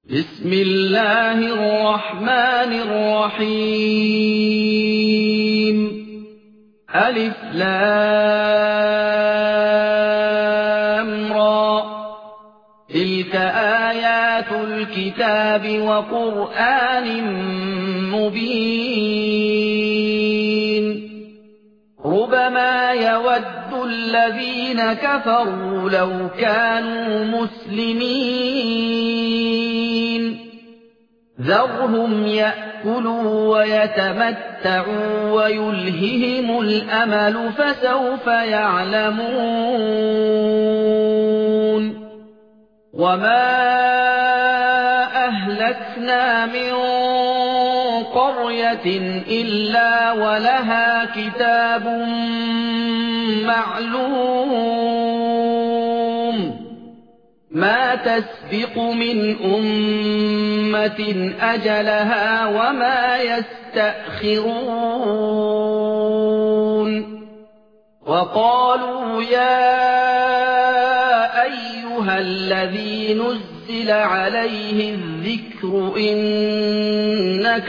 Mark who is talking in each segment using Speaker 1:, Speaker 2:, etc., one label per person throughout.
Speaker 1: بسم الله الرحمن الرحيم ألف لام را تلك آيات الكتاب وقرآن مبين ربما يود الذين كفروا لو كانوا مسلمين ذرهم يأكلوا ويتمتعوا ويلههم الأمل فسوف يعلمون وما أهلكنا من قرية إلا ولها كتاب معلوم ما تسبق من أمة أجلها وما يستأخرون وقالوا يا أيها الذي نزل عليه الذكر إنك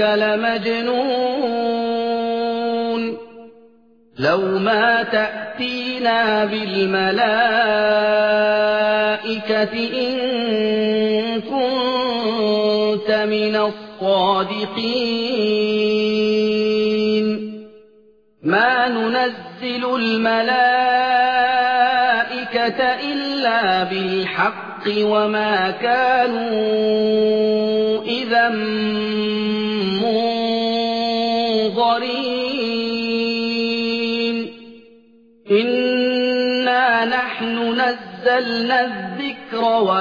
Speaker 1: لمجنون لو ما تأتينا بالملائكة إن كنت من الصادقين ما ننزل الملائكة إلا بالحق وما كانوا إذا منظرين إنا نحن نزلنا الذكر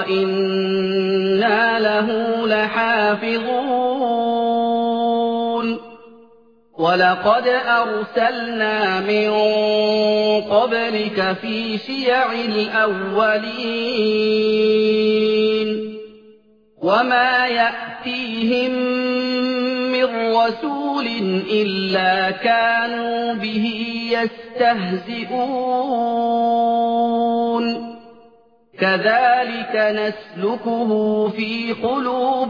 Speaker 1: وإنا له لحافظون ولقد أرسلنا من قبلك في شيع الأولين وما يأتيهم من رسول إلا كانوا به يستهزئون كذلك نسلكه في قلوب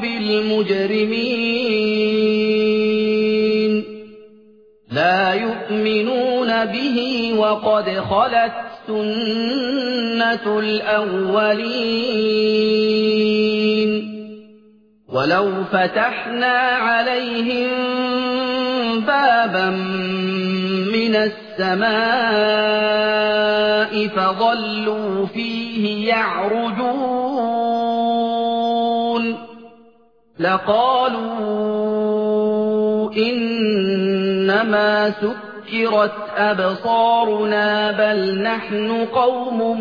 Speaker 1: المجرمين لا يؤمنون به وقد خلت سنة الأولين ولو فتحنا عليهم بابا من السماء فظلوا فيه يعرجون لقالوا إنما سكرت أبصارنا بل نحن قوم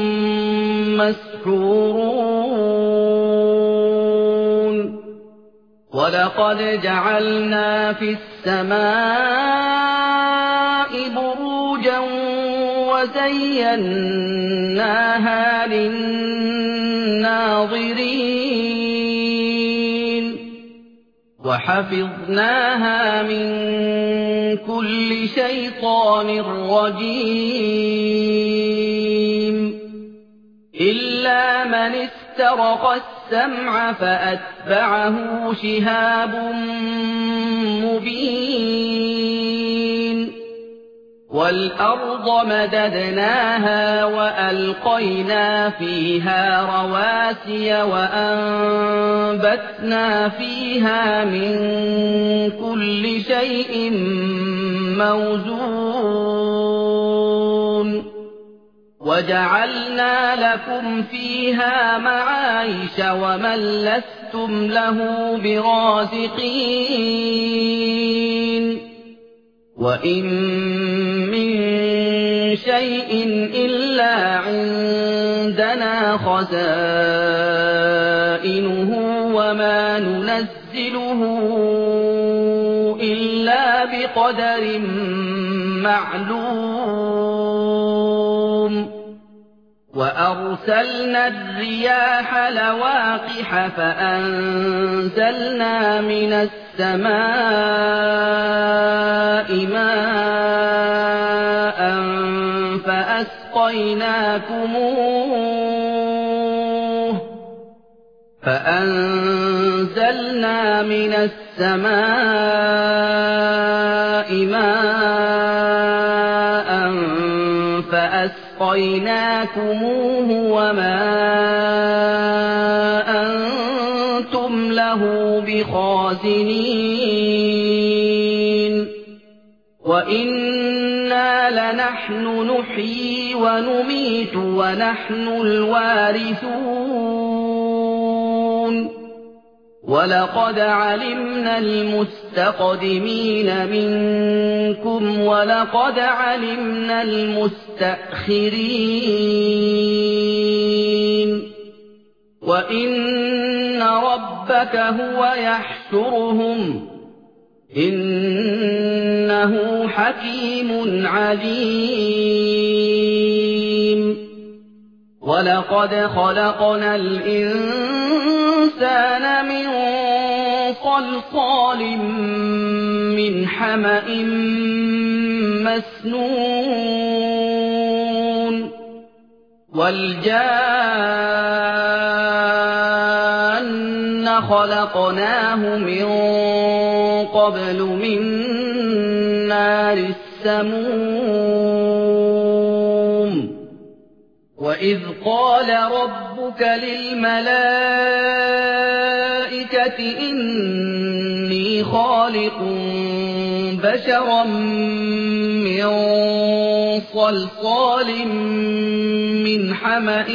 Speaker 1: مسحورون ولقد جعلنا في السماء بروجا وزيناها للناظرين وحفظناها من كل شيطان رجيم إلا من استرق السمع فأتبعه شهاب مبين والأرض مددناها وألقينا فيها رواسي وأنبتنا فيها من كل شيء موزون وجعلنا لكم فيها معايش ومن لستم له برازقين وإن من شيء إلا عندنا خزائنه وما ننزله إلا بقدر معلوم وأرسلنا الرياح لواقح فأنزلنا من السماء ماء فأسقيناكموه فأنزلنا من السماء ماء فأسقيناكموه وما أنتم له بخازنين وإنا لنحن نحيي ونميت ونحن الوارثون ولقد علمنا المستقدمين منكم ولقد علمنا المستأخرين وإن ربك هو يحشرهم إنه حكيم عليم ولقد خلقنا الإنسان من صلصال من حمأ مسنون والجان خلقناه من قبل من نار السموم وإذ قال ربك للملائكة إني خالق بشرا من صلصال من حمأ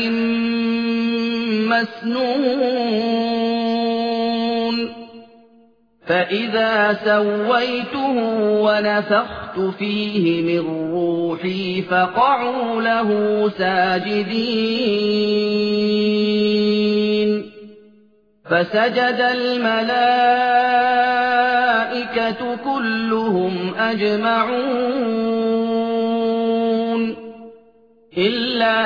Speaker 1: مسنون فإذا سويته ونفخت فيه من روحي فقعوا له ساجدين فسجد الملائكة كلهم أجمعون إلا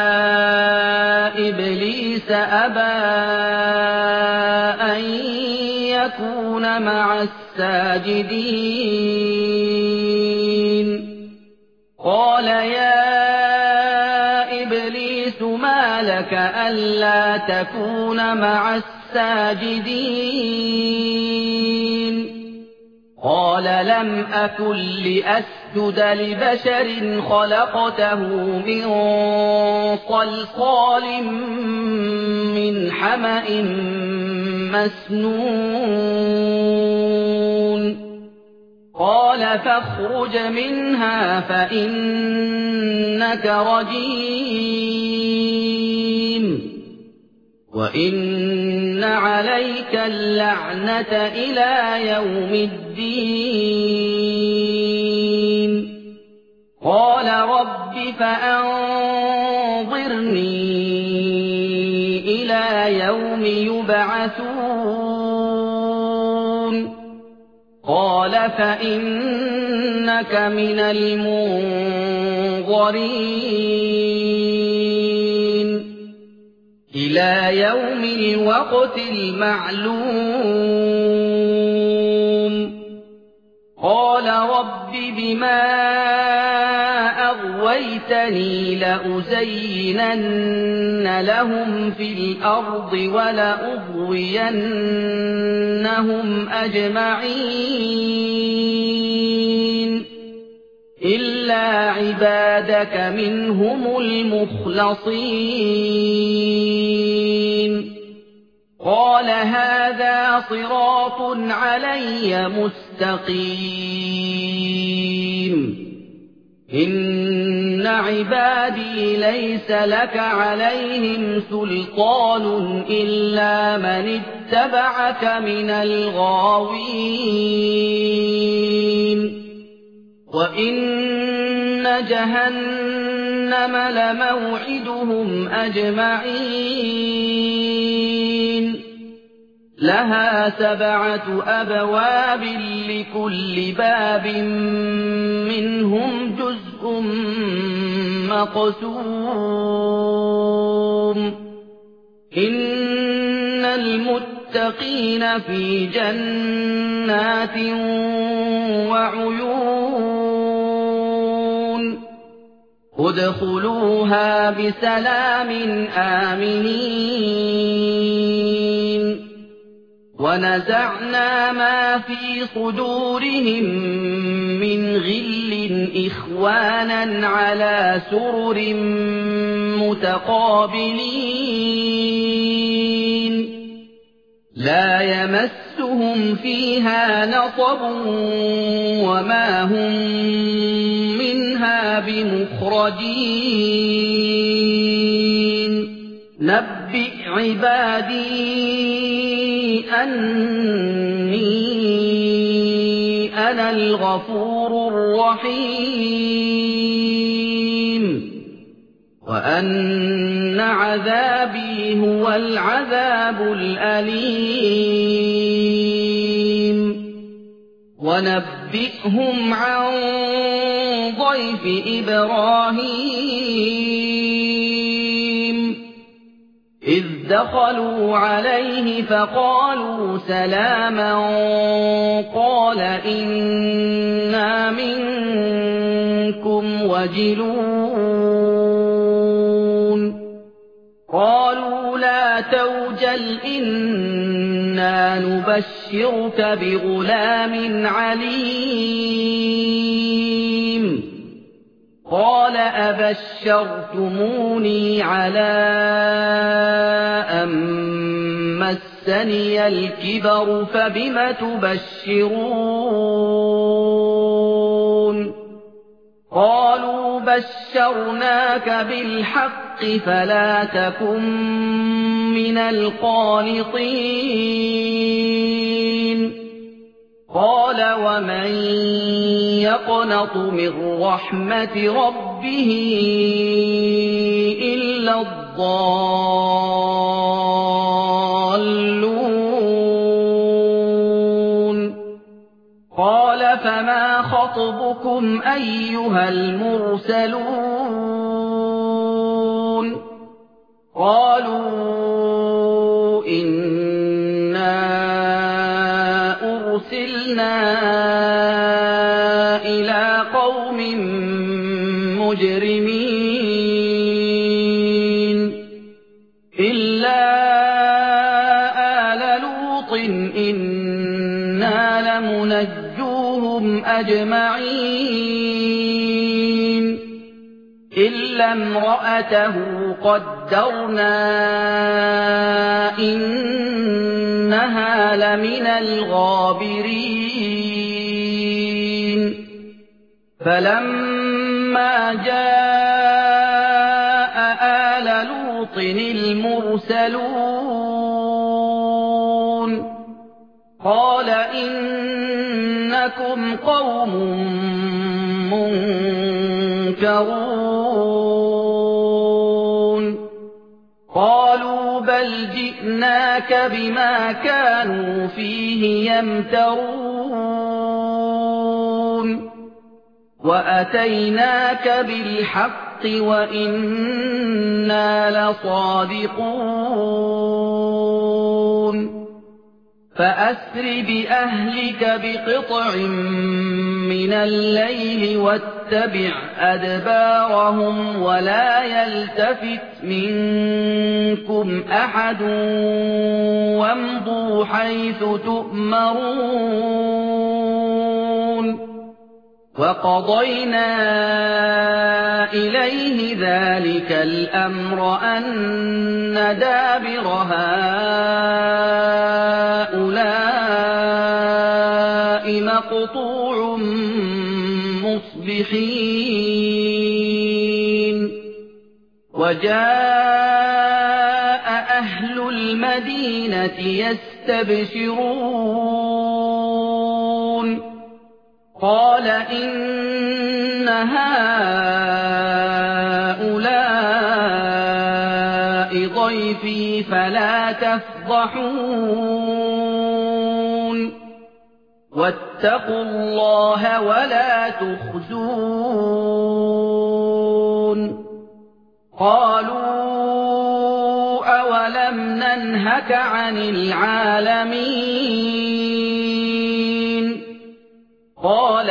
Speaker 1: إبليس أبى أن يكون مع الساجدين قال يا إبليس ما لك ألا تكون مع الساجدين قال لم أكن لأسجد لبشر خلقته من صلصال من حمأ مسنون قال فاخرج منها فإنك رجيم وإن عليك اللعنة إلى يوم الدين قال رب فأنظرني إلى يوم يبعثون قال فإنك من المنظرين إلى يوم الوقت المعلوم قال رب بما أغويتني لأزينن لهم في الأرض ولأغوينهم أجمعين إلا عبادك منهم المخلصين قال هذا صراط علي مستقيم إن عبادي ليس لك عليهم سلطان إلا من اتبعك من الغاوين وإن جهنم لموعدهم أجمعين لها 7 أبواب لكل باب منهم جزء مقسوم إن المتقين في جنات وعيون ادخلوها بسلام آمنين ونزعنا ما في صدورهم من غل إخوانا على سرر متقابلين لا يمسهم فيها نصب وما هم منها بمخرجين نبئ عبادي أني أنا الغفور الرحيم وأن عذابي هو العذاب الأليم ونبئهم عن ضيف إبراهيم إذ دخلوا عليه فقالوا سلاما قال إنا منكم وجلون قالوا لا توجل إنا نبشرك بغلام عليم قال أبشرتموني على أن مسني الكبر فبم تبشرون قالوا بشرناك بالحق فلا تكن من القانطين قال ومن يقنط من رحمة ربه إلا الضالون قال فما خطبكم أيها المرسلون قالوا إنا أرسلنا إلى قوم مجرمين إلا آل لوط إنا لمنجوهم أجمعين إلا امرأته قدرنا إنها لمن الغابرين فلما جاء آل لوط المرسلون قال إنكم قوم منكرون قالوا بل جئناك بما كانوا فيه يمترون وأتيناك بالحق وإنا لصادقون فأسر بأهلك بقطع من الليل واتبع أدبارهم ولا يلتفت منكم أحد وامضوا حيث تؤمرون وقضينا إليه ذلك الأمر أن دابر هؤلاء مقطوع مصبحين وجاء أهل المدينة يستبشرون قال إن هؤلاء ضيفي فلا تفضحون واتقوا الله ولا تخزون قالوا أولم ننهك عن العالمين قال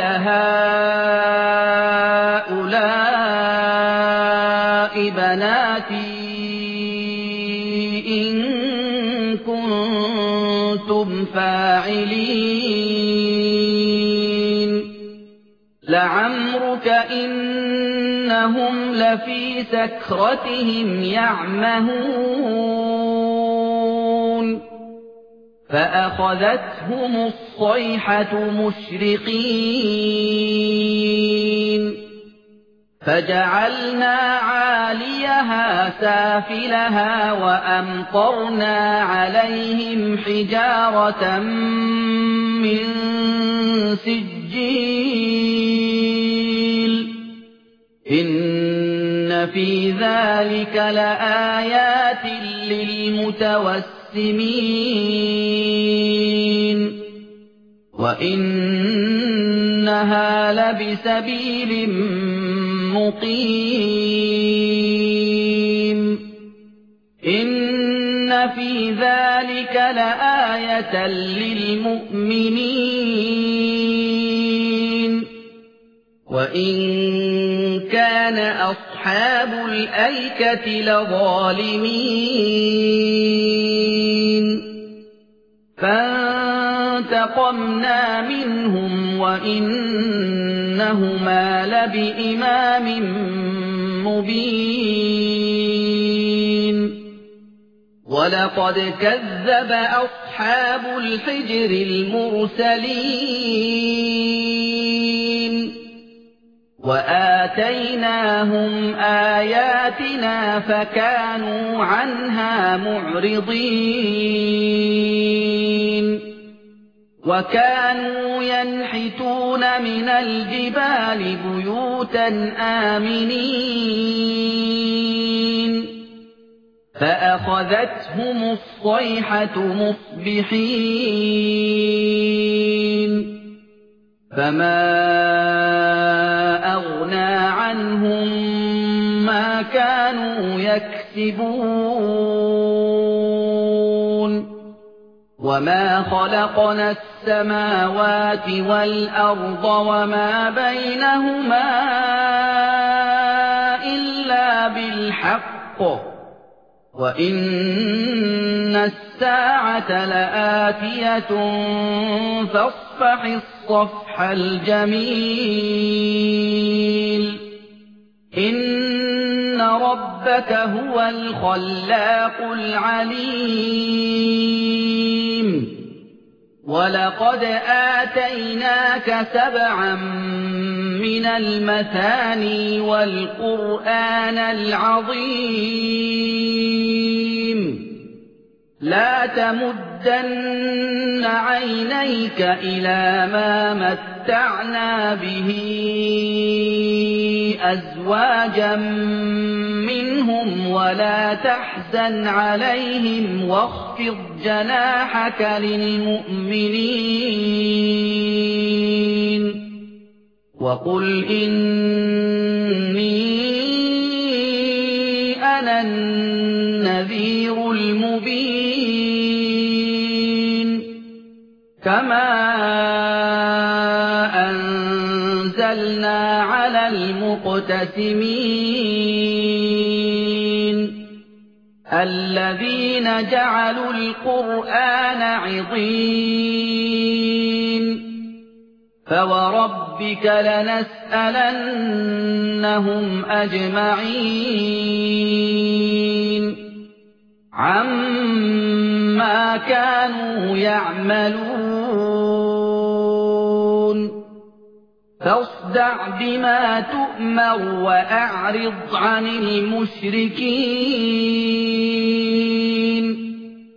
Speaker 1: هؤلاء بناتي إن كنتم كنتم فاعلين لعمرك إنهم لفي سكرتهم يعمهون فأخذتهم الصيحة مشرقين فجعلنا عاليها سافلها وأمطرنا عليهم حجارة من سجيل إن في ذلك لآيات للمتوسمين وإنها لبسبيل مقيم إن في ذلك لآية للمؤمنين وإن كان أصحاب الأيكة لظالمين فانتقمنا منهم وإنهما لبإمام مبين ولقد كذب أصحاب الحجر المرسلين وآتيناهم آياتنا فكانوا عنها معرضين وكانوا ينحتون من الجبال بيوتا آمنين فأخذتهم الصيحة مصبحين فما أغنى عنهم ما كانوا يكسبون وما خلقنا السماوات والأرض وما بينهما إلا بالحق وإن الساعة لآتية فاصفح الصفح الجميل إن ربك هو الخلاق العليم ولقد آتيناك 7 من المثاني والقرآن العظيم لا تمدن عينيك إلى ما متعنا به أزواجا منهم ولا تحزن عليهم واخفض جناحك للمؤمنين وقل إني أنا النذير المبين كما أنزلنا على المقتسمين الذين جعلوا القرآن عضين فوربك لنسألنهم أجمعين عما كانوا يعملون فاصدع بما تؤمر وأعرض عن المشركين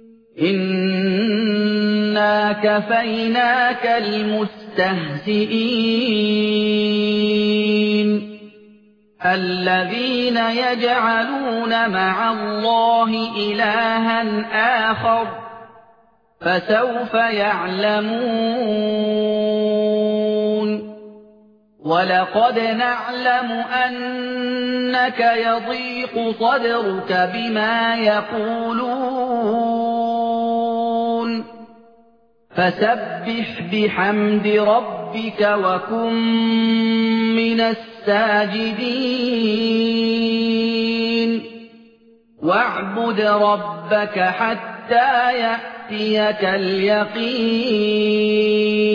Speaker 1: إنا كفيناك المستهزئين الذين يجعلون مع الله إلها آخر فسوف يعلمون ولقد نعلم أنك يضيق صدرك بما يقولون فسبح بحمد ربك وكن من الساجدين واعبد ربك حتى يأتيك يَأْتِيَكَ الْيَقِينُ